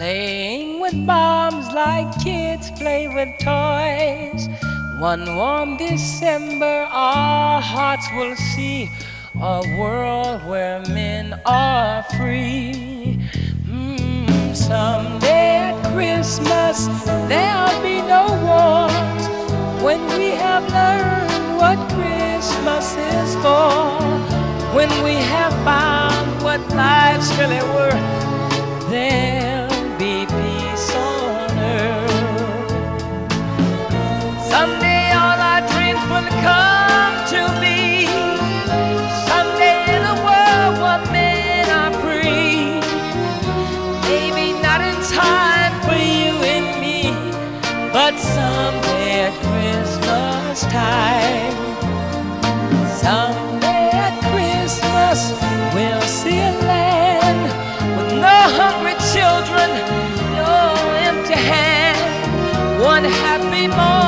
playing with bombs like kids play with toys. One warm December, our hearts will see a world where men are free. Someday at Christmas, there'll be no wars when we have learned what Christmas is for. When we have found what life's really worth, there'll be peace on earth. Someday all our dreams will come to be. Someday in a world where men are free. Maybe not in time for you and me, but someday at Christmas time. Someday at Christmas we'll see a land with no hungry children, no empty hand. One happy moment